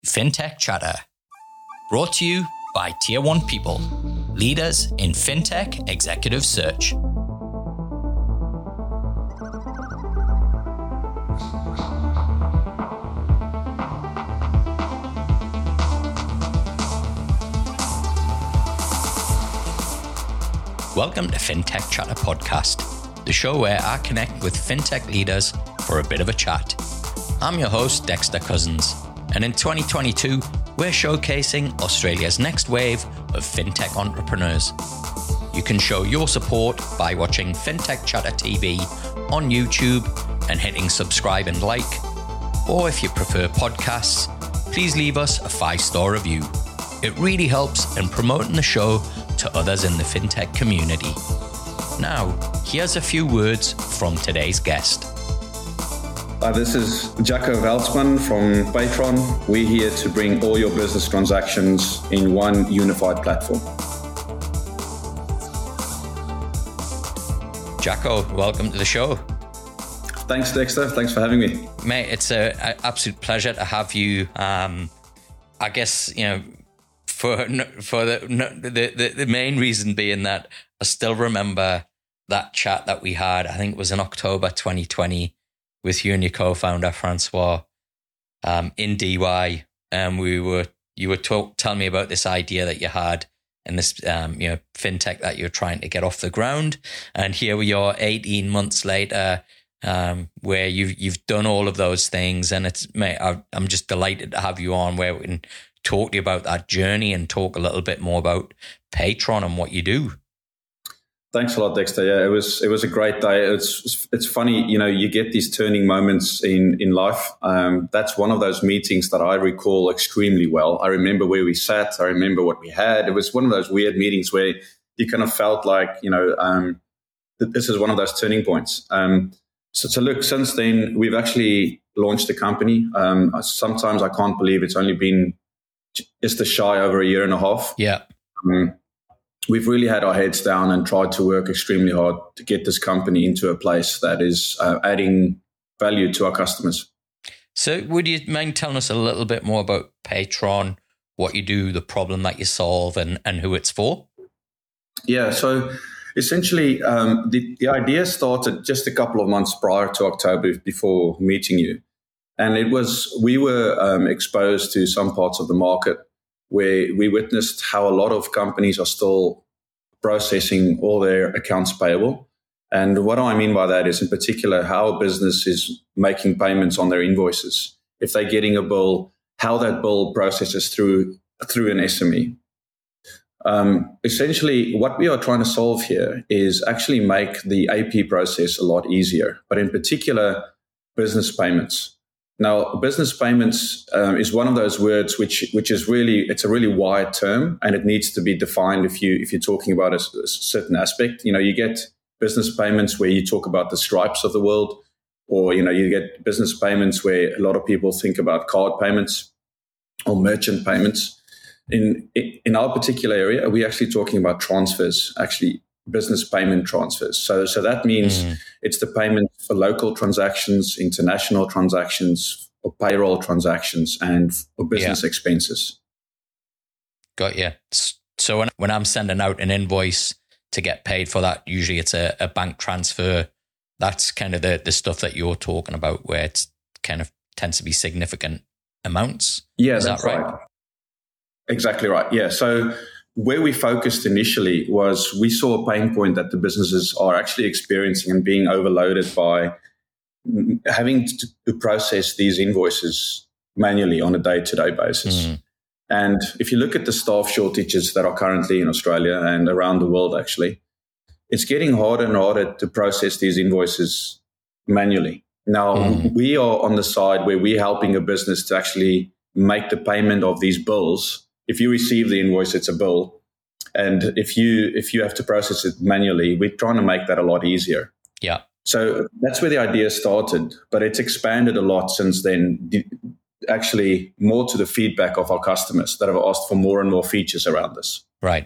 FinTech Chatter, brought to you by Tier 1 People, leaders in FinTech executive search. Welcome to FinTech Chatter Podcast, the show where I connect with FinTech leaders for a bit of a chat. I'm your host, Dexter Cousins, and in 2022, we're showcasing Australia's next wave of FinTech entrepreneurs. You can show your support by watching FinTech Chatter TV on YouTube and hitting subscribe and like, or if you prefer podcasts, please leave us a 5-star review. It really helps in promoting the show to others in the FinTech community. Now, here's a few words from today's guest. This is Jacco Veldsman from Paytron. We're here to bring all your business transactions in one unified platform. Jacco, welcome to the show. Thanks, Dexter. Thanks for having me. Mate, it's an absolute pleasure to have you. I guess, for the main reason being that I still remember that chat that we had. I think it was in October 2020 with you and your co-founder Francois in DY, and you were telling me about this idea that you had and this fintech that you're trying to get off the ground. And here we are, 18 months later, where you've done all of those things, and I'm just delighted to have you on where we can talk to you about that journey and talk a little bit more about Paytron and what you do. Thanks a lot, Dexter. Yeah, it was a great day. It's funny, you get these turning moments in life. That's one of those meetings that I recall extremely well. I remember where we sat. I remember what we had. It was one of those weird meetings where you kind of felt like, this is one of those turning points. So look, since then, we've actually launched the company. Sometimes I can't believe it's only been just shy over a year and a half. Yeah. We've really had our heads down and tried to work extremely hard to get this company into a place that is adding value to our customers. So would you mind telling us a little bit more about Paytron, what you do, the problem that you solve, and who it's for? Yeah, so essentially the idea started just a couple of months prior to October before meeting you. And we were exposed to some parts of the market where we witnessed how a lot of companies are still processing all their accounts payable. And what I mean by that is, in particular, how a business is making payments on their invoices. If they're getting a bill, how that bill processes through an SME. Essentially, what we are trying to solve here is actually make the AP process a lot easier, but in particular, business payments. Now, business payments is one of those words which is really, it's a really wide term, and it needs to be defined if you're talking about a certain aspect. You get business payments where you talk about the Stripes of the world, or you get business payments where a lot of people think about card payments or merchant payments. In our particular area, we're actually talking about transfers, actually business payment transfers. So that means it's the payment for local transactions, international transactions, or payroll transactions, and for business expenses. Got you. So when I'm sending out an invoice to get paid for that, usually it's a bank transfer. That's kind of the stuff that you're talking about, where it's kind of tends to be significant amounts. Yeah, Is that's that right? Exactly right. Yeah. So where we focused initially was we saw a pain point that the businesses are actually experiencing and being overloaded by having to process these invoices manually on a day-to-day basis. And if you look at the staff shortages that are currently in Australia and around the world, actually, it's getting harder and harder to process these invoices manually. Now, we are on the side where we're helping a business to actually make the payment of these bills. If you receive the invoice, it's a bill. And if you have to process it manually, we're trying to make that a lot easier. Yeah. So that's where the idea started, but it's expanded a lot since then, actually more to the feedback of our customers that have asked for more and more features around this. Right.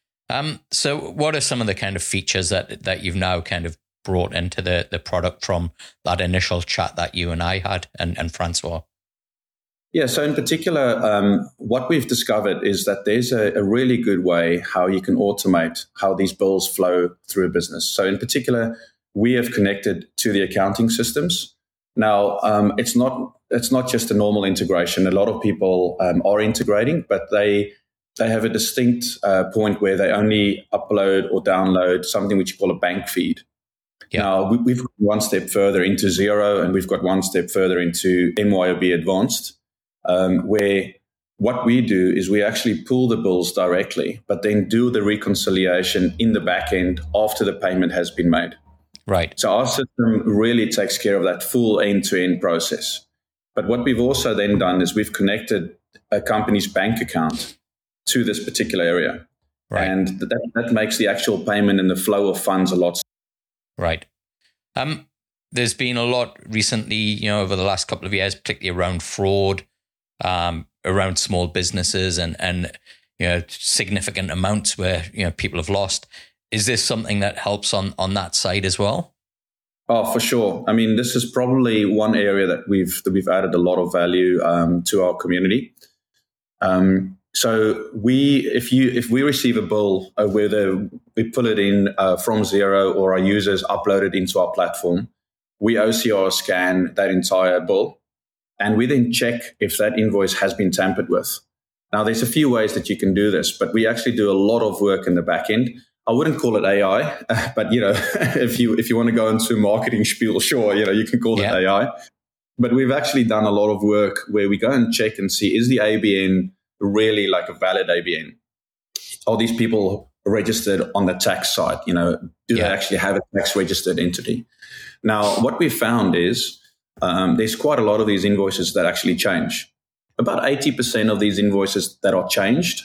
So what are some of the kind of features that you've now kind of brought into the product from that initial chat that you and I had and Francois? Yeah, so in particular, what we've discovered is that there's a really good way how you can automate how these bills flow through a business. So in particular, we have connected to the accounting systems. Now, it's not just a normal integration. A lot of people are integrating, but they have a distinct point where they only upload or download something which you call a bank feed. Yep. Now, we've got one step further into Xero, and we've got one step further into MYOB Advanced, where what we do is we actually pull the bills directly, but then do the reconciliation in the back end after the payment has been made. Right. So our system really takes care of that full end-to-end process. But what we've also then done is we've connected a company's bank account to this particular area. Right. And that makes the actual payment and the flow of funds a lot. Right. There's been a lot recently, over the last couple of years, particularly around fraud, around small businesses and significant amounts where, people have lost. Is this something that helps on that side as well? Oh, for sure. I mean, this is probably one area that we've added a lot of value to our community. So if we receive a bill, whether we pull it in from Xero or our users upload it into our platform, we OCR scan that entire bill, and we then check if that invoice has been tampered with. Now, there's a few ways that you can do this, but we actually do a lot of work in the back end. I wouldn't call it AI, but if you want to go into marketing spiel, sure, you can call it AI. But we've actually done a lot of work where we go and check and see, is the ABN really like a valid ABN? Are these people registered on the tax side? Do they actually have a tax registered entity? Now, what we found is there's quite a lot of these invoices that actually change. About 80% of these invoices that are changed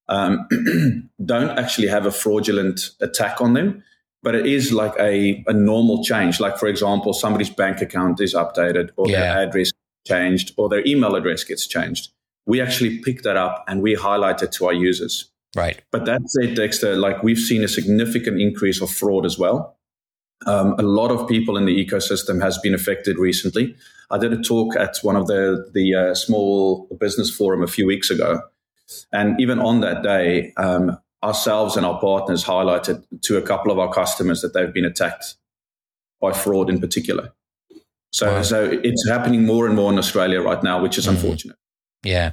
don't actually have a fraudulent attack on them, but it is like a normal change. Like, for example, somebody's bank account is updated, or their address changed, or their email address gets changed. We actually pick that up and we highlight it to our users. Right. But that said, Dexter, we've seen a significant increase of fraud as well. A lot of people in the ecosystem has been affected recently. I did a talk at one of the small business forum a few weeks ago. And even on that day, ourselves and our partners highlighted to a couple of our customers that they've been attacked by fraud in particular. So it's happening more and more in Australia right now, which is unfortunate. Yeah.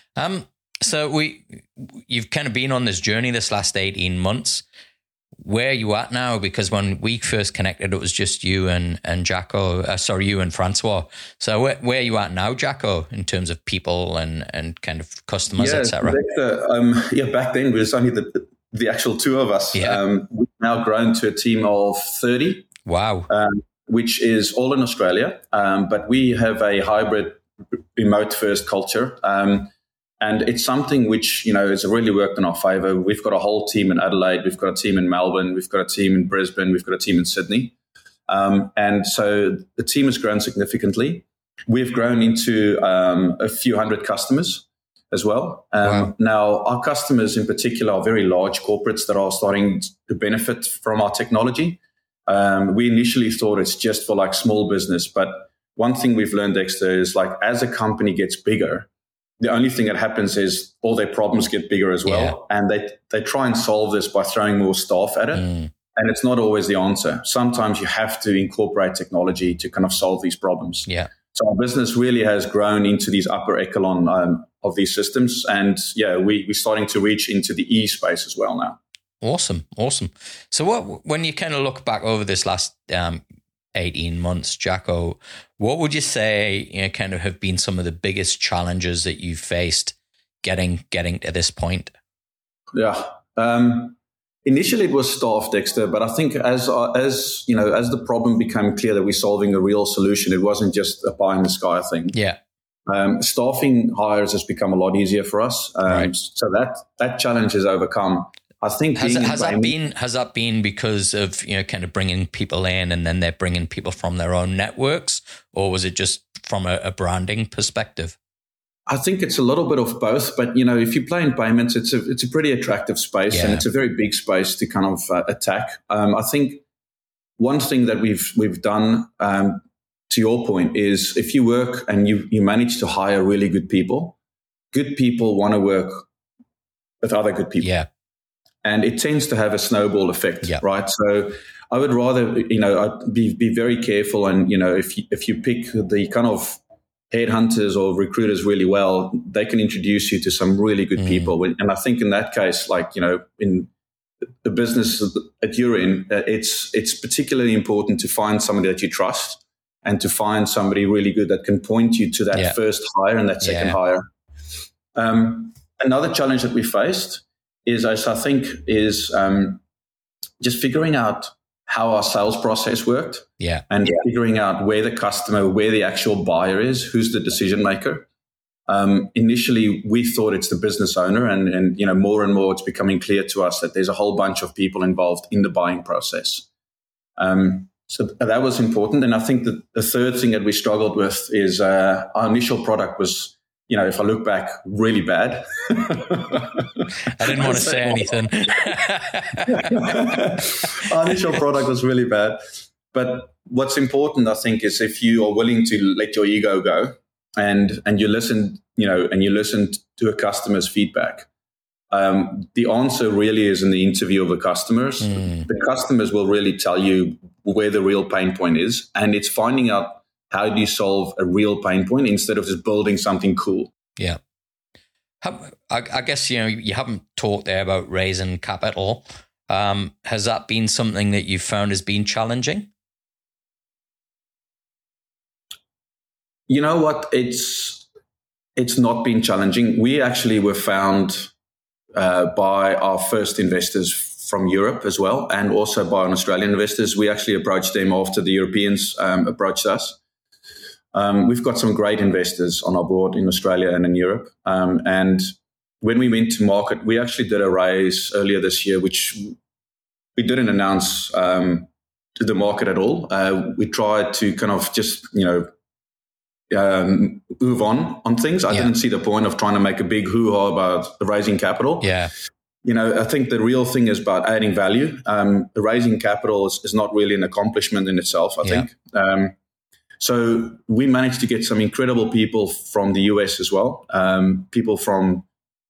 So you've kind of been on this journey this last 18 months. Where are you at now? Because when we first connected, it was just you and Jacko. You and Francois. So where are you at now, Jacko, in terms of people and kind of customers, etc.? Back then it was only the actual two of us. Yeah. We've now grown to a team of 30. Wow. Which is all in Australia. But we have a hybrid remote first culture. And it's something which, has really worked in our favor. We've got a whole team in Adelaide. We've got a team in Melbourne. We've got a team in Brisbane. We've got a team in Sydney. And so the team has grown significantly. We've grown into a few hundred customers as well. Wow. Now, our customers in particular are very large corporates that are starting to benefit from our technology. We initially thought it's just for small business. But one thing we've learned, Dexter, is as a company gets bigger, the only thing that happens is all their problems get bigger as well. Yeah. And they try and solve this by throwing more staff at it. And it's not always the answer. Sometimes you have to incorporate technology to kind of solve these problems. Yeah. So our business really has grown into these upper echelon of these systems. And we're starting to reach into the E space as well now. Awesome. So when you kind of look back over this last 18 months, Jacko, what would you say kind of have been some of the biggest challenges that you've faced getting to this point? Yeah. Initially it was staff, Dexter, but I think as the problem became clear that we're solving a real solution, it wasn't just a pie in the sky thing. Yeah. Staffing hires has become a lot easier for us. Right. So that challenge is overcome. I think has that been because of kind of bringing people in and then they're bringing people from their own networks, or was it just from a branding perspective? I think it's a little bit of both, but if you play in payments, it's a pretty attractive space and it's a very big space to kind of attack. I think one thing that we've done to your point, is if you work and you manage to hire really good people want to work with other good people. Yeah. And it tends to have a snowball effect, Yeah. right? So I would rather, I'd be very careful. And, if you pick the kind of headhunters or recruiters really well, they can introduce you to some really good people. And I think in that case, like, in the business that you're in, it's particularly important to find somebody that you trust and to find somebody really good that can point you to that first hire and that second hire. Another challenge that we faced is just figuring out how our sales process worked. Yeah. And figuring out where the actual buyer is, who's the decision maker. Initially, we thought it's the business owner, and more and more it's becoming clear to us that there's a whole bunch of people involved in the buying process. So that was important. And I think that the third thing that we struggled with is our initial product was, if I look back, really bad. I didn't want to say anything. Our initial product was really bad. But what's important, I think, is if you are willing to let your ego go and you listen, to a customer's feedback. The answer really is in the interview of the customers. The customers will really tell you where the real pain point is, and it's finding out how do you solve a real pain point instead of just building something cool. Yeah. I guess, you haven't talked there about raising capital. Has that been something that you've found has been challenging? You know what? It's not been challenging. We actually were found by our first investors from Europe as well, and also by Australian investors. We actually approached them after the Europeans approached us. We've got some great investors on our board in Australia and in Europe. And when we went to market, we actually did a raise earlier this year, which we didn't announce to the market at all. We tried to kind of just, move on things. I didn't see the point of trying to make a big hoo-ha about raising capital. Yeah. I think the real thing is about adding value. Raising capital is not really an accomplishment in itself, I think. So we managed to get some incredible people from the US as well, people from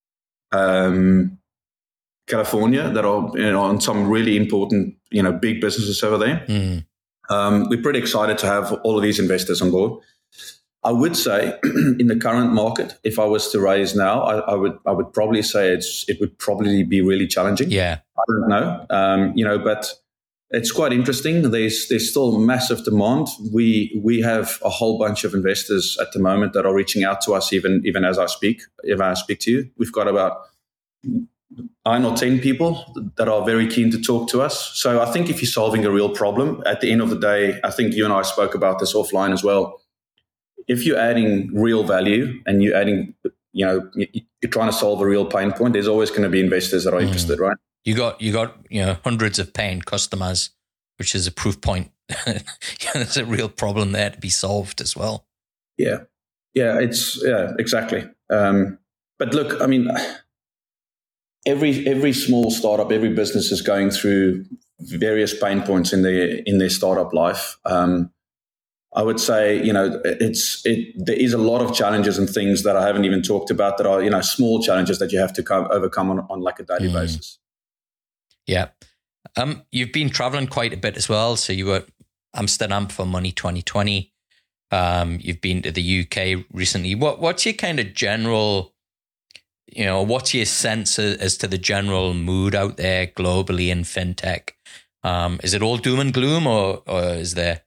California that are on some really important, big businesses over there. We're pretty excited to have all of these investors on board. I would say in the current market, if I was to raise now, I would probably say it would probably be really challenging. Yeah, I don't know, but it's quite interesting. There's still massive demand. We have a whole bunch of investors at the moment that are reaching out to us, even as I speak. If I speak to you, we've got about 9 or 10 people that are very keen to talk to us. So I think if you're solving a real problem, at the end of the day, I think you and I spoke about this offline as well. If you're adding real value and you're adding, you're trying to solve a real pain point, there's always going to be investors that are interested, right? You got hundreds of paying customers, which is a proof point. There's a real problem there to be solved as well. Yeah, exactly. But look, I mean, every small startup, every business is going through various pain points in their startup life. I would say, there is a lot of challenges and things that I haven't even talked about that are, small challenges that you have to overcome on like a daily basis. Yeah. You've been traveling quite a bit as well. So you were at Amsterdam for Money 2020. You've been to the UK recently. What's your kind of general, what's your sense as to the general mood out there globally in fintech? Is it all doom and gloom or is there...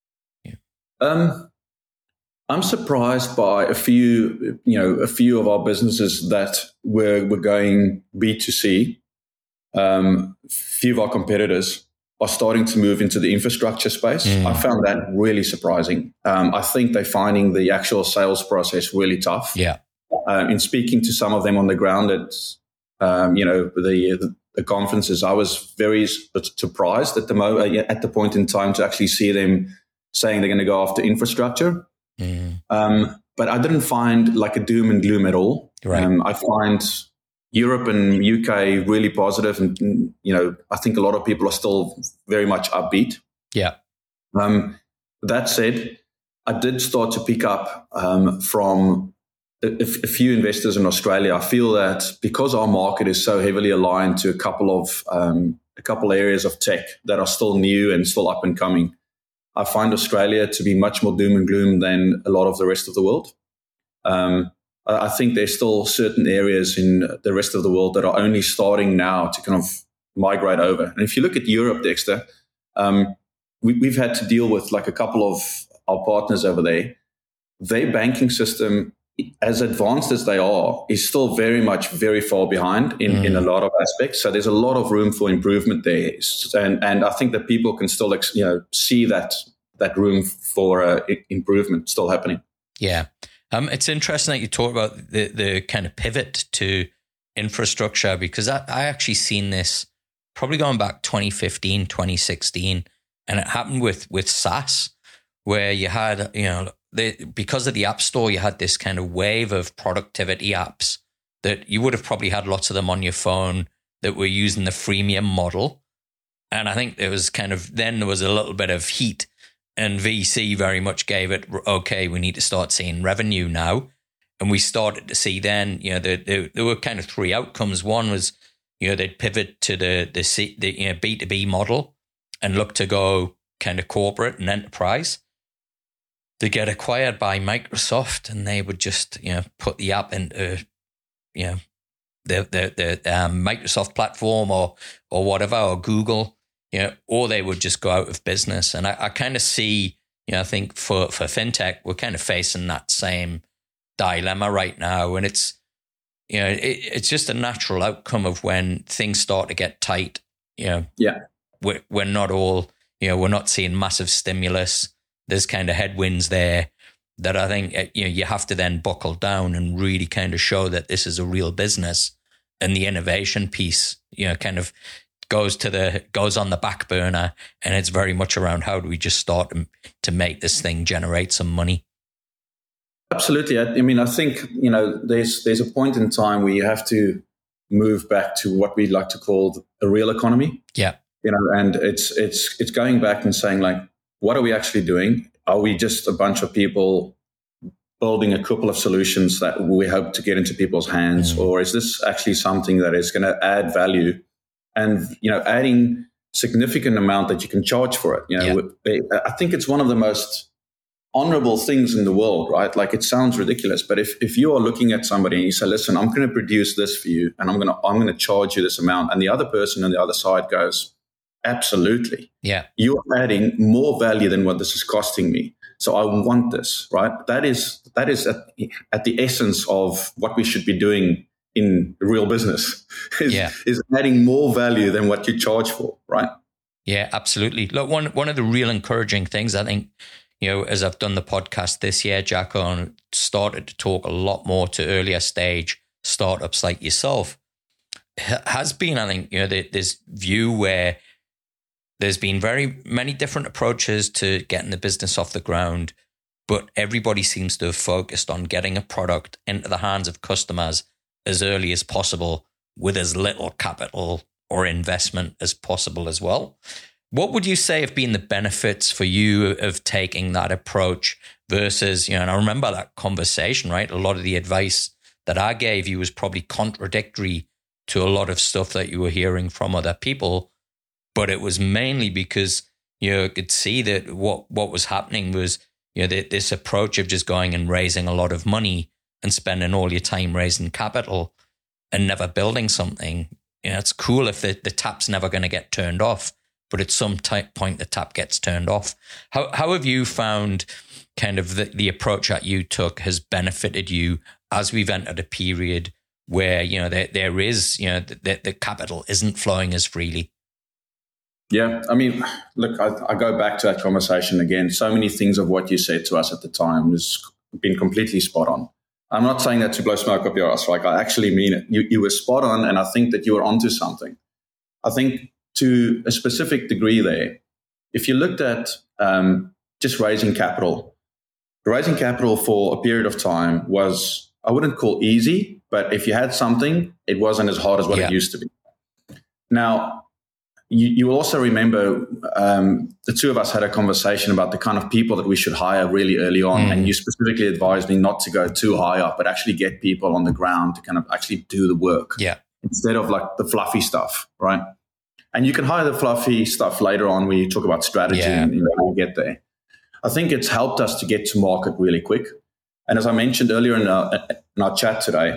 I'm surprised by a few of our businesses that were going B2C. Few of our competitors are starting to move into the infrastructure space. I found that really surprising. I think they're finding the actual sales process really tough. Yeah. In speaking to some of them on the ground at, the conferences, I was very surprised at the point in time to actually see them saying they're going to go after infrastructure. But I didn't find like a doom and gloom at all. Right. I find Europe and UK really positive, and I think a lot of people are still very much upbeat. Yeah. That said, I did start to pick up from a few investors in Australia. I feel that because our market is so heavily aligned to a couple areas of tech that are still new and still up and coming, I find Australia to be much more doom and gloom than a lot of the rest of the world. I think there's still certain areas in the rest of the world that are only starting now to kind of migrate over. And if you look at Europe, Dexter, we've had to deal with like a couple of our partners over there. Their banking system, as advanced as they are, is still very far behind in a lot of aspects. So there's a lot of room for improvement there. And I think that people can still see that room for improvement still happening. Yeah. It's interesting that you talk about the kind of pivot to infrastructure, because I actually seen this probably going back 2015, 2016, and it happened with SaaS, where you had, because of the App Store, you had this kind of wave of productivity apps that you would have probably had lots of them on your phone that were using the freemium model. And I think there was then there was a little bit of heat, and VC very much gave it, okay, we need to start seeing revenue now. And we started to see then, there were kind of three outcomes. One was, they'd pivot to the B2B model and look to go kind of corporate and enterprise. They get acquired by Microsoft, and they would just, put the app into, the Microsoft platform or whatever, or Google, or they would just go out of business. And I kind of see, I think for fintech, we're kind of facing that same dilemma right now. And it's, it's just a natural outcome of when things start to get tight. We're not all, we're not seeing massive stimulus. There's kind of headwinds there that I think, you have to then buckle down and really kind of show that this is a real business. And the innovation piece, kind of goes on the back burner, and it's very much around how do we just start to make this thing generate some money. Absolutely. I mean, I think, there's a point in time where you have to move back to what we like to call a real economy. Yeah. And it's going back and saying, like, what are we actually doing? Are we just a bunch of people building a couple of solutions that we hope to get into people's hands? Or is this actually something that is going to add value and, adding significant amount that you can charge for it? I think it's one of the most honorable things in the world, right? Like, it sounds ridiculous, but if you are looking at somebody and you say, listen, I'm going to produce this for you and I'm going to charge you this amount, and the other person on the other side goes, absolutely. Yeah. You're adding more value than what this is costing me. So I want this, right? That is at the essence of what we should be doing in real business is adding more value than what you charge for, right? Yeah, absolutely. Look, one of the real encouraging things, I think, as I've done the podcast this year, Jacco, and started to talk a lot more to earlier stage startups like yourself, has been, I think, this view where there's been very many different approaches to getting the business off the ground, but everybody seems to have focused on getting a product into the hands of customers as early as possible with as little capital or investment as possible as well. What would you say have been the benefits for you of taking that approach versus, and I remember that conversation, right? A lot of the advice that I gave you was probably contradictory to a lot of stuff that you were hearing from other people, but it was mainly because you could see that what was happening was, this approach of just going and raising a lot of money and spending all your time raising capital and never building something. It's cool if the tap's never going to get turned off, but at some point the tap gets turned off. How have you found kind of the approach that you took has benefited you as we've entered a period where, there is, the capital isn't flowing as freely? Yeah, I mean, look, I go back to that conversation again. So many things of what you said to us at the time has been completely spot on. I'm not saying that to blow smoke up your ass. Like, I actually mean it. You were spot on, and I think that you were onto something. I think to a specific degree there, if you looked at just raising capital for a period of time was, I wouldn't call easy, but if you had something, it wasn't as hard as what it used to be. Now, you will also remember the two of us had a conversation about the kind of people that we should hire really early on. And you specifically advised me not to go too high up, but actually get people on the ground to kind of actually do the work. Yeah. Instead of like the fluffy stuff, right? And you can hire the fluffy stuff later on when you talk about strategy and you get there. I think it's helped us to get to market really quick. And as I mentioned earlier in our chat today,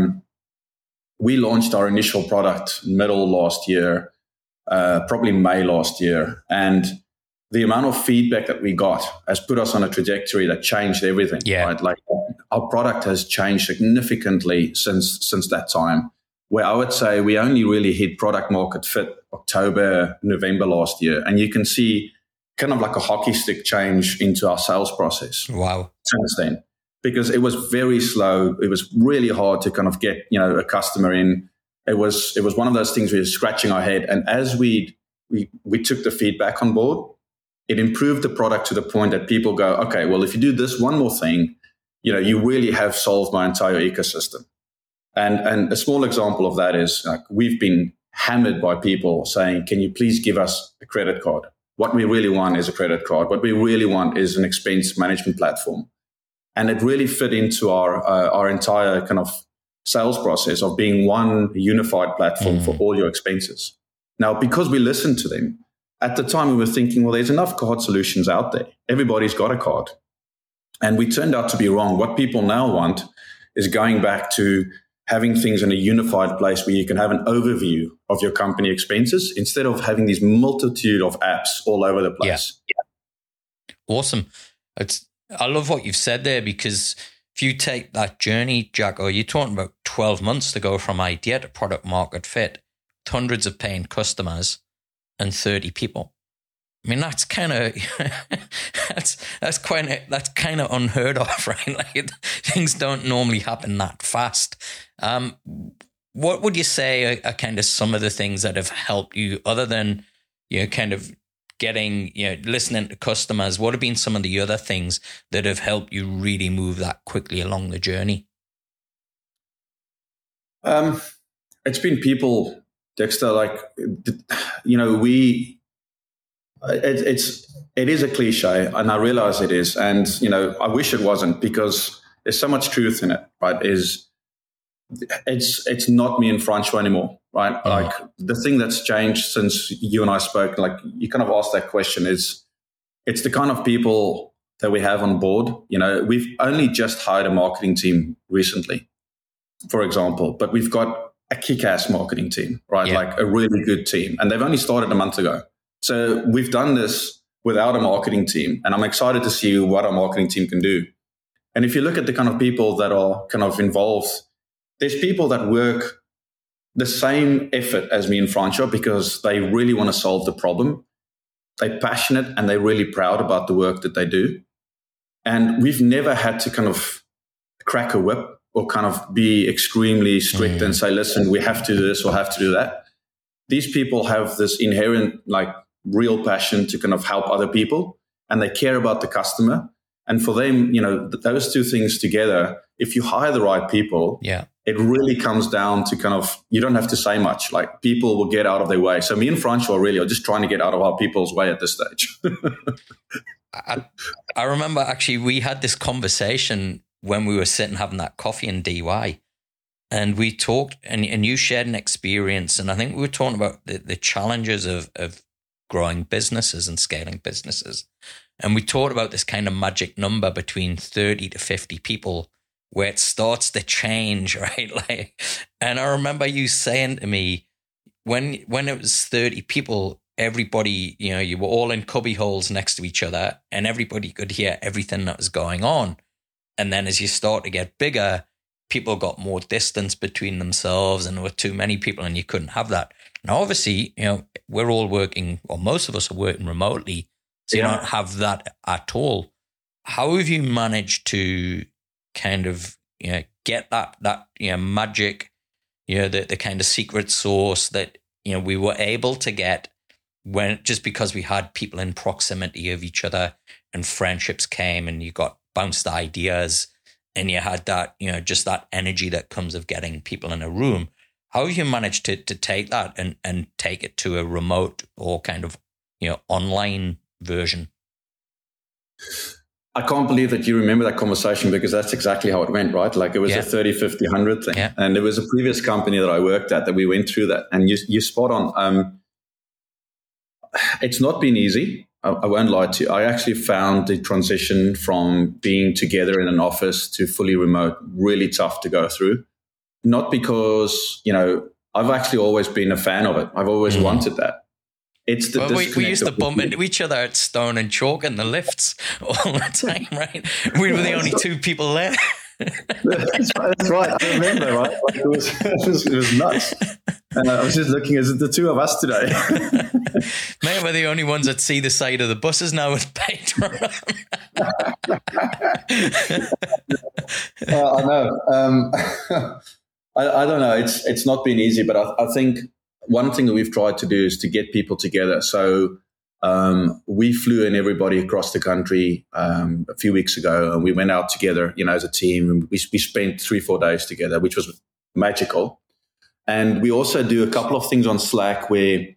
we launched our initial product middle last year, probably May last year. And the amount of feedback that we got has put us on a trajectory that changed everything. Yeah. Right? Like our product has changed significantly since that time, where I would say we only really hit product market fit October, November last year. And you can see kind of like a hockey stick change into our sales process. Wow. Since then, because it was very slow. It was really hard to kind of get, a customer in. It was one of those things where you're scratching our head. And as we took the feedback on board, it improved the product to the point that people go, okay, well, if you do this one more thing, you really have solved my entire ecosystem. And a small example of that is like we've been hammered by people saying, can you please give us a credit card? What we really want is a credit card. What we really want is an expense management platform. And it really fit into our entire kind of sales process of being one unified platform for all your expenses. Now, because we listened to them, at the time we were thinking, well, there's enough card solutions out there. Everybody's got a card. And we turned out to be wrong. What people now want is going back to having things in a unified place where you can have an overview of your company expenses instead of having these multitude of apps all over the place. Yeah. Awesome. I love what you've said there, because if you take that journey, Jacco, you're talking about 12 months to go from idea to product market fit, hundreds of paying customers and 30 people. I mean, that's kind of that's kind of unheard of, right? Like things don't normally happen that fast. What would you say are kind of some of the things that have helped you, other than kind of getting listening to customers? What have been some of the other things that have helped you really move that quickly along the journey? It's been people, Dexter. Like it is a cliche, and I realize it is, and I wish it wasn't, because there's so much truth in it. Right? It's not me and Francois anymore, right? Mm-hmm. Like the thing that's changed since you and I spoke, like you kind of asked that question, it's the kind of people that we have on board. We've only just hired a marketing team recently, for example, but we've got a kick-ass marketing team, right? Yeah. Like a really good team, and they've only started a month ago. So we've done this without a marketing team, and I'm excited to see what our marketing team can do. And if you look at the kind of people that are kind of involved, there's people that work the same effort as me and Francois because they really want to solve the problem. They're passionate and they're really proud about the work that they do. And we've never had to kind of crack a whip or kind of be extremely strict and say, listen, we have to do this or have to do that. These people have this inherent, like, real passion to kind of help other people, and they care about the customer. And for them, those two things together, if you hire the right people, it really comes down to kind of, you don't have to say much. Like people will get out of their way. So me and Francois really are just trying to get out of our people's way at this stage. I remember actually we had this conversation when we were sitting having that coffee in DY, and we talked and you shared an experience. And I think we were talking about the challenges of growing businesses and scaling businesses. And we talked about this kind of magic number between 30 to 50 people where it starts to change, right? Like, and I remember you saying to me, when it was 30 people, everybody, you were all in cubby holes next to each other and everybody could hear everything that was going on. And then as you start to get bigger, people got more distance between themselves and there were too many people and you couldn't have that. Now, obviously, we're all working, or most of us are working remotely, so you don't have that at all. How have you managed to kind of get that magic, the kind of secret sauce that we were able to get when just because we had people in proximity of each other and friendships came and you got bounced ideas and you had that just that energy that comes of getting people in a room. how have you managed to take that and take it to a remote or kind of, online version? I can't believe that you remember that conversation, because that's exactly how it went, right? Like it was a 30, 50, 100 thing. Yeah. And there was a previous company that I worked at that we went through that. And you spot on. It's not been easy. I won't lie to you. I actually found the transition from being together in an office to fully remote really tough to go through. Not because, I've actually always been a fan of it. I've always wanted that. It's the we used to bump into each other at Stone and Chalk in the lifts all the time, right? We were the only two people there. That's right. I remember, right? Like it was nuts. I was just looking, is it the two of us today? Mate, we're the only ones that see the side of the buses now with Patron. I know. I don't know. It's not been easy, but I think one thing that we've tried to do is to get people together. So we flew in everybody across the country a few weeks ago, and we went out together, as a team. And we spent 3-4 days together, which was magical. And we also do a couple of things on Slack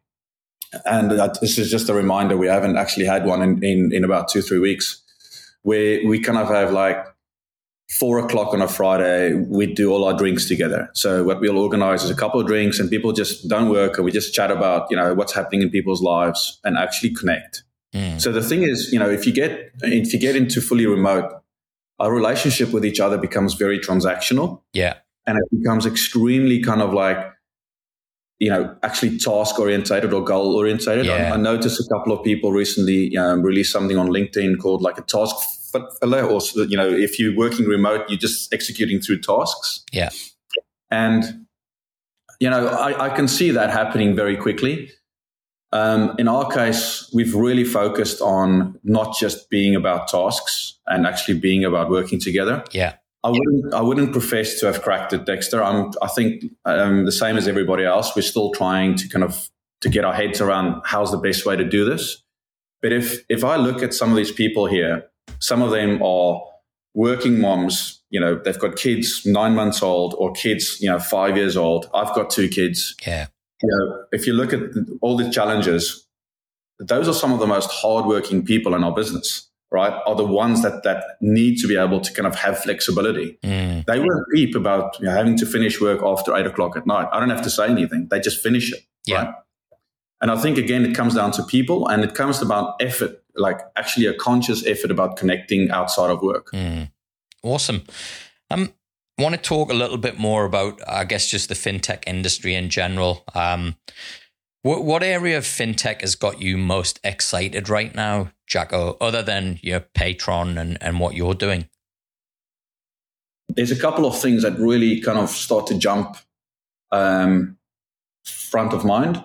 and this is just a reminder, we haven't actually had one in about 2-3 weeks, where we kind of have like 4:00 on a Friday, we do all our drinks together. So what we'll organize is a couple of drinks, and people just don't work, and we just chat about, what's happening in people's lives and actually connect. So the thing is, if you get into fully remote, our relationship with each other becomes very transactional. Yeah. And it becomes extremely kind of like, actually task orientated or goal orientated. Yeah. I noticed a couple of people recently released something on LinkedIn called like a task filler, or if you're working remote, you're just executing through tasks. Yeah. And, I can see that happening very quickly. In our case, we've really focused on not just being about tasks and actually being about working together. Yeah. I wouldn't profess to have cracked it, Dexter. I think the same as everybody else. We're still trying to get our heads around how's the best way to do this. But if I look at some of these people here, some of them are working moms. They've got kids 9 months old, or kids 5 years old. I've got 2 kids. Yeah. If you look at all the challenges, those are some of the most hardworking people in our business, right? Are the ones that need to be able to kind of have flexibility. They won't peep about having to finish work after 8:00 at night. I don't have to say anything. They just finish it. Yeah. Right? And I think, again, it comes down to people, and it comes about effort, like actually a conscious effort about connecting outside of work. Awesome. I want to talk a little bit more about, I guess, just the fintech industry in general. What area of fintech has got you most excited right now, Jacco, other than your Patron and what you're doing? There's a couple of things that really kind of start to jump front of mind.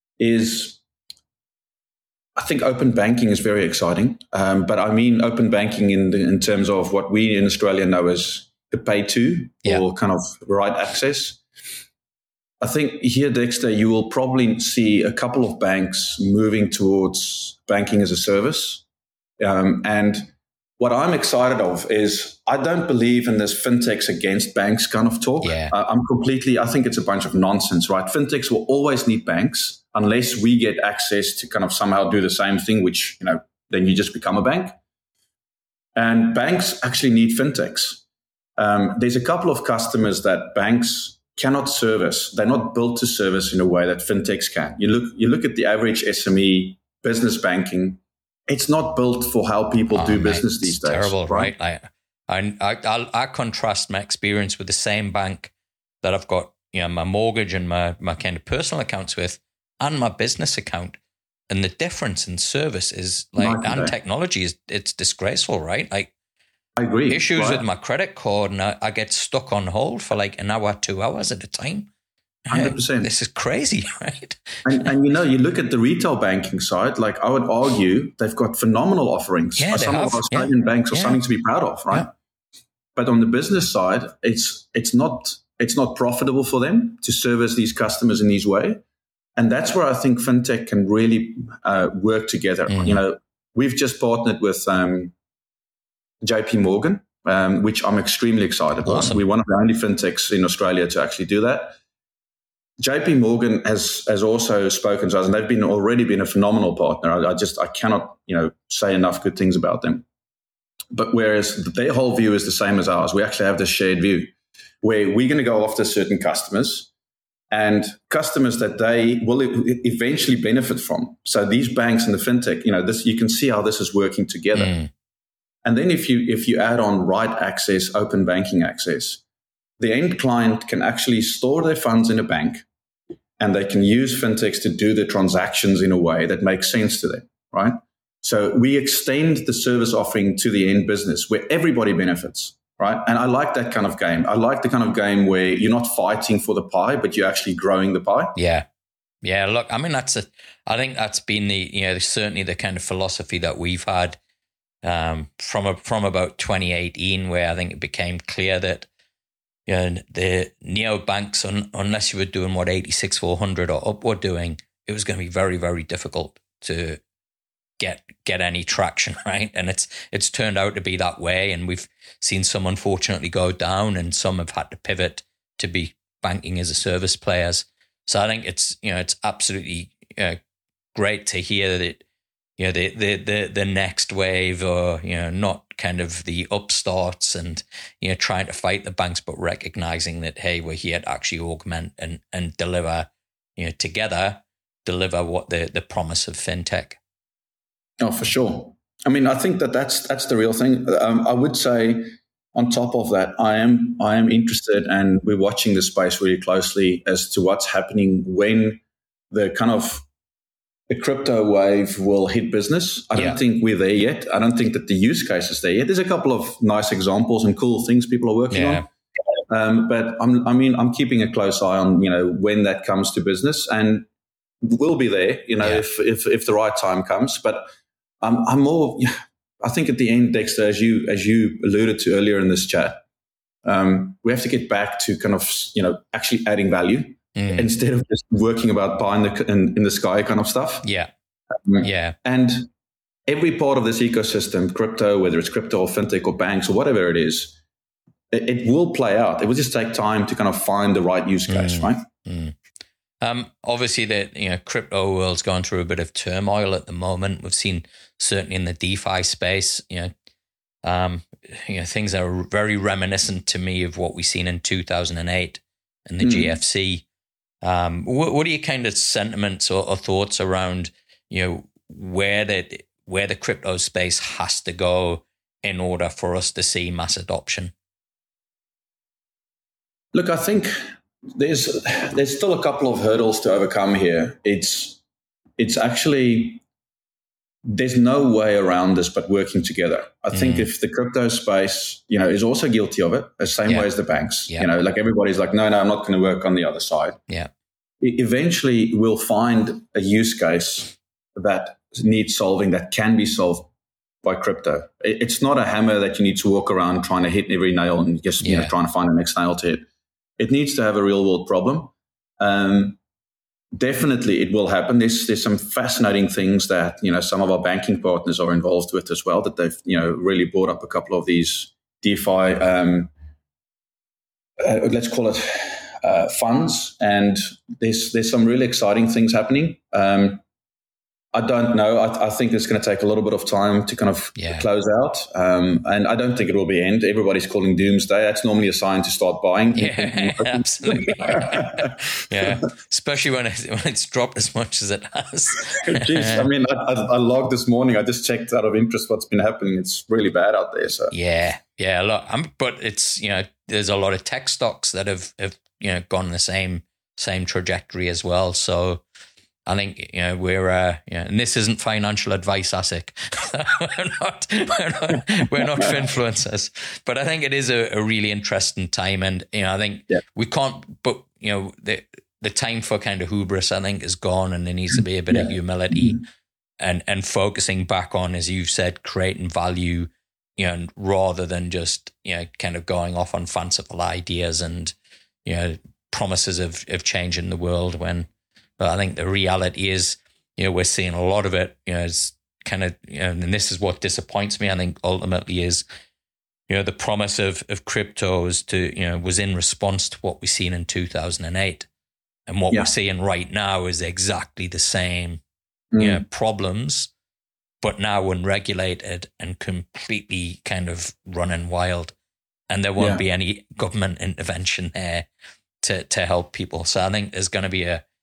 I think open banking is very exciting, but I mean open banking in terms of what we in Australia know as the pay to, or kind of right access. I think here, Dexter, you will probably see a couple of banks moving towards banking as a service. And what I'm excited of is I don't believe in this fintechs against banks kind of talk. Yeah. I think it's a bunch of nonsense, right? Fintechs will always need banks unless we get access to kind of somehow do the same thing, which, then you just become a bank. And banks actually need fintechs. There's a couple of customers that banks cannot service. They're not built to service in a way that fintechs can. You look at the average SME business banking. It's not built for how people do business these days. Terrible, right? I contrast my experience with the same bank that I've got, my mortgage and my kind of personal accounts with, and my business account, and the difference in service is and technology it's disgraceful, right? Like, I agree. Issues with my credit card, and I get stuck on hold for like an hour, 2 hours at a time. 100%. This is crazy, right? And you look at the retail banking side, like I would argue they've got phenomenal offerings. Yeah, some of our Australian banks are something to be proud of, right? Yeah. But on the business side, it's not profitable for them to service these customers in this way. And that's where I think fintech can really work together. Mm-hmm. We've just partnered with JP Morgan, which I'm extremely excited about. We're one of the only fintechs in Australia to actually do that. JP Morgan has also spoken to us, and they've already been a phenomenal partner. I cannot say enough good things about them. But whereas their whole view is the same as ours, we actually have this shared view where we're going to go after certain customers and customers that they will eventually benefit from. So these banks and the fintech, this, you can see how this is working together. And then if you add on right access, open banking access, the end client can actually store their funds in a bank and they can use fintechs to do the transactions in a way that makes sense to them, right? So we extend the service offering to the end business where everybody benefits, right? And I like that kind of game. I like the kind of game where you're not fighting for the pie, but you're actually growing the pie. Yeah. Yeah. Look, I mean, I think that's been certainly the kind of philosophy that we've had from about 2018, where I think it became clear that the neobanks, unless you were doing what 86-400 or up were doing, it was going to be very, very difficult to get any traction, right? And it's turned out to be that way, and we've seen some unfortunately go down, and some have had to pivot to be banking as a service players. So I think it's absolutely great to hear that the next wave, or not kind of the upstarts and trying to fight the banks, but recognizing that, hey, we're here to actually augment and deliver together deliver what the promise of fintech. Oh, for sure. I mean, I think that's the real thing. I would say on top of that, I am interested, and we're watching the space really closely as to what's happening when the crypto wave will hit business. I don't think we're there yet. I don't think that the use case is there yet. There's a couple of nice examples and cool things people are working on. But I'm keeping a close eye on, when that comes to business, and we'll be there, if the right time comes. But I'm more, I think at the end, Dexter, as you alluded to earlier in this chat, we have to get back to kind of, actually adding value instead of just working about buying in the sky kind of stuff. Yeah. And every part of this ecosystem, crypto, whether it's crypto or fintech or banks or whatever it is, it will play out. It will just take time to kind of find the right use case, right? Obviously, the crypto world's gone through a bit of turmoil at the moment. We've seen certainly in the DeFi space, things are very reminiscent to me of what we've seen in 2008 and the GFC. What are your kind of sentiments or thoughts around where the crypto space has to go in order for us to see mass adoption? Look, I think there's still a couple of hurdles to overcome here. It's actually, there's no way around this but working together. I think if the crypto space, is also guilty of it, the same way as the banks, like everybody's like, no, I'm not going to work on the other side. Yeah. Eventually we'll find a use case that needs solving, that can be solved by crypto. It's not a hammer that you need to walk around trying to hit every nail and just trying to find the next nail to hit. It needs to have a real world problem. Definitely it will happen. There's some fascinating things that, some of our banking partners are involved with as well, that they've, really brought up a couple of these DeFi, let's call it funds. And there's some really exciting things happening. I don't know. I think it's going to take a little bit of time to kind of close out. And I don't think it will be end. Everybody's calling doomsday. That's normally a sign to start buying. Yeah, absolutely. Yeah, especially when it's dropped as much as it has. Jeez, I mean, I logged this morning. I just checked out of interest what's been happening. It's really bad out there. So yeah. Look, but it's there's a lot of tech stocks that have gone the same trajectory as well. So I think we're and this isn't financial advice, ASIC. we're not influencers, but I think it is a really interesting time, and I think we can't. But the time for kind of hubris, I think, is gone, and there needs to be a bit of humility and focusing back on, as you've said, creating value, rather than just kind of going off on fanciful ideas and promises of changing the world when. But I think the reality is, we're seeing a lot of it, is kind of, and this is what disappoints me, I think, ultimately is, the promise of crypto was in response to what we've seen in 2008. And what we're seeing right now is exactly the same problems, but now unregulated and completely kind of running wild. And there won't be any government intervention there to help people. So I think there's going to be I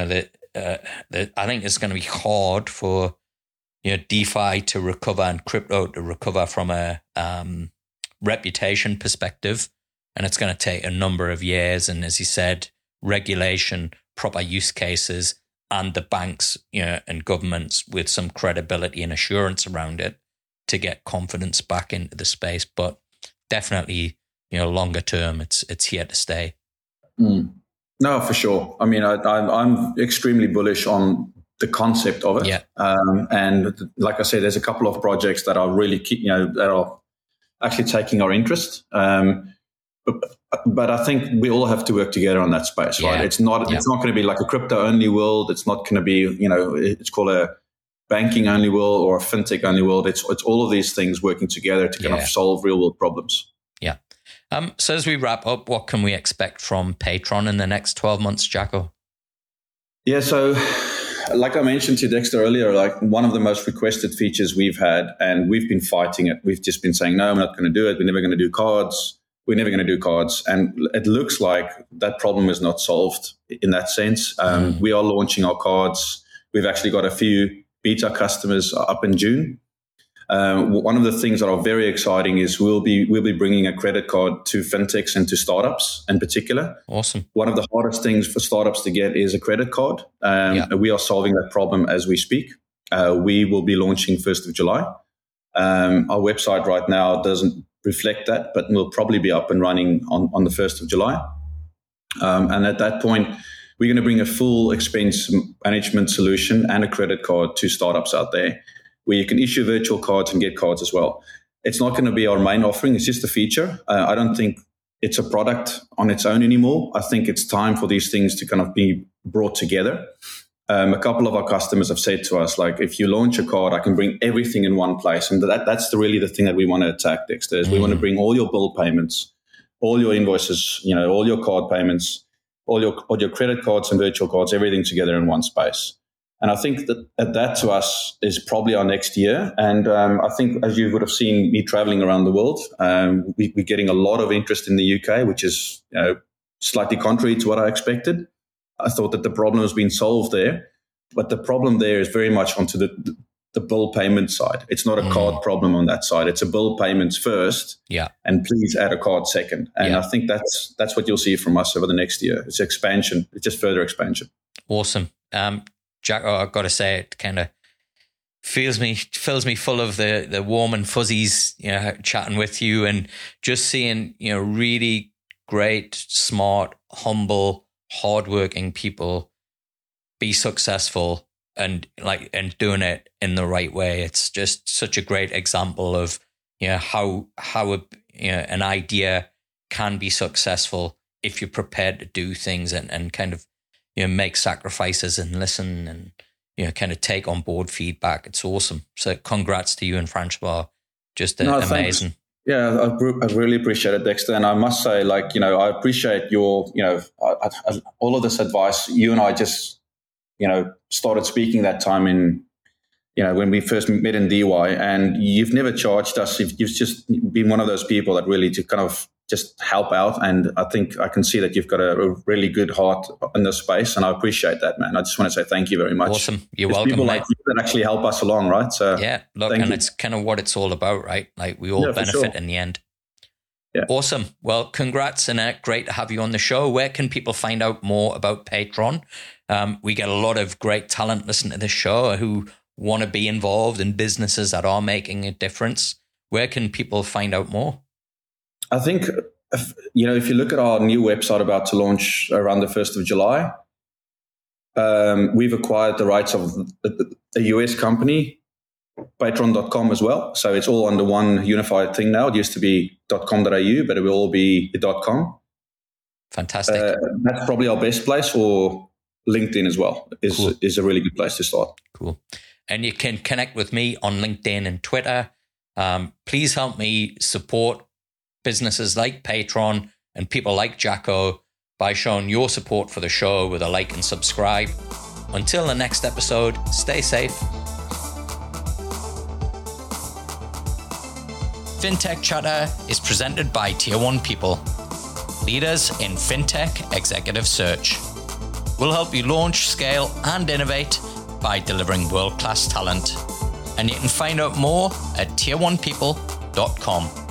think it's going to be hard for DeFi to recover and crypto to recover from a reputation perspective, and it's going to take a number of years. And as you said, regulation, proper use cases, and the banks, and governments with some credibility and assurance around it to get confidence back into the space. But definitely, longer term, it's here to stay. No, for sure. I mean, I'm extremely bullish on the concept of it. And like I said, there's a couple of projects that are really, that are actually taking our interest. But I think we all have to work together on that space, right? It's not going to be like a crypto only world. It's not going to be, it's called a banking only world or a fintech only world. It's all of these things working together to kind of solve real world problems. Yeah. So as we wrap up, what can we expect from Paytron in the next 12 months, Jacco? Yeah. So like I mentioned to Dexter earlier, like one of the most requested features we've had, and we've been fighting it. We've just been saying, no, we're not going to do it. We're never going to do cards. We're never going to do cards. And it looks like that problem is not solved in that sense. We are launching our cards. We've actually got a few beta customers up in June. One of the things that are very exciting is we'll be bringing a credit card to fintechs and to startups in particular. Awesome. One of the hardest things for startups to get is a credit card. We are solving that problem as we speak. We will be launching 1st of July. Our website right now doesn't reflect that, but we'll probably be up and running on the 1st of July. And at that point, we're going to bring a full expense management solution and a credit card to startups out there, where you can issue virtual cards and get cards as well. It's not going to be our main offering. It's just a feature. I don't think it's a product on its own anymore. I think it's time for these things to kind of be brought together. A couple of our customers have said to us, like, if you launch a card, I can bring everything in one place. And that's really the thing that we want to attack, Dexter, is we want to bring all your bill payments, all your invoices, all your card payments, all your credit cards and virtual cards, everything together in one space. And I think that to us is probably our next year. And I think, as you would have seen me traveling around the world, we're getting a lot of interest in the UK, which is slightly contrary to what I expected. I thought that the problem has been solved there, but the problem there is very much onto the bill payment side. It's not a card problem on that side. It's a bill payments first, and please add a card second. And I think that's what you'll see from us over the next year. It's expansion. It's just further expansion. Awesome. Jack, I've got to say, it kind of fills me full of the warm and fuzzies, chatting with you and just seeing, really great, smart, humble, hardworking people be successful and doing it in the right way. It's just such a great example of how an idea can be successful if you're prepared to do things and kind of make sacrifices and listen and kind of take on board feedback. It's awesome. So congrats to you and Francois. Just amazing. Thanks. Yeah, I really appreciate it, Dexter. And I must say, I appreciate your, all of this advice. You and I just, started speaking that time in, when we first met in DY, and you've never charged us. You've just been one of those people that really to kind of just help out. And I think I can see that you've got a really good heart in this space, and I appreciate that, man. I just want to say thank you very much. Awesome. You're welcome. People like you that actually help us along, right? So yeah, look, and it's kind of what it's all about, right? Like we all benefit in the end. Yeah. Awesome. Well, congrats, and great to have you on the show. Where can people find out more about Paytron? We get a lot of great talent listening to this show who want to be involved in businesses that are making a difference. Where can people find out more? I think, if you look at our new website about to launch around the 1st of July, we've acquired the rights of a US company, Paytron.com as well. So it's all under one unified thing now. It used to be .com.au, but it will all be .com. Fantastic. That's probably our best place, or LinkedIn as well is a really good place to start. Cool. And you can connect with me on LinkedIn and Twitter. Please help me support businesses like Paytron and people like Jacco by showing your support for the show with a like and subscribe. Until the next episode, stay safe. FinTech Chatter is presented by Tier 1 People, leaders in FinTech executive search. We'll help you launch, scale, and innovate by delivering world-class talent. And you can find out more at tier1people.com.